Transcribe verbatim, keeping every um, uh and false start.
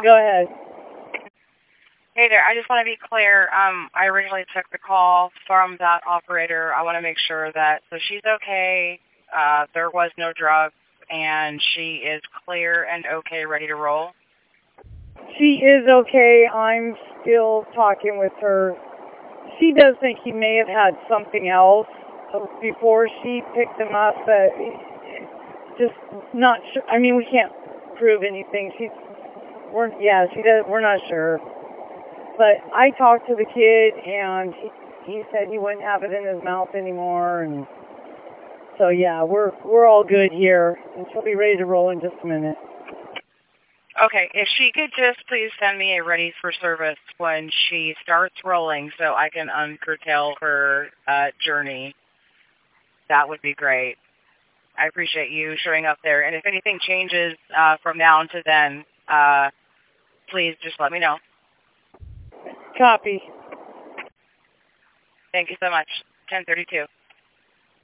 Go ahead. Hey there, I just want to be clear. Um, I originally took the call from that operator. I want to make sure that, so she's okay, uh, there was no drugs, and she is clear and okay, ready to roll. She is okay. I'm still talking with her. She does think he may have had something else before she picked him up, but just not sure. I mean, we can't prove anything. She's, we're, yeah, she does. We're not sure. But I talked to the kid, and he, he said he wouldn't have it in his mouth anymore, and so yeah, we're we're all good here, and she'll be ready to roll in just a minute. Okay, if she could just please send me a ready for service when she starts rolling so I can uncurtail her uh, journey, that would be great. I appreciate you showing up there. And if anything changes uh, from now until then, uh, please just let me know. Copy. Thank you so much. ten thirty-two.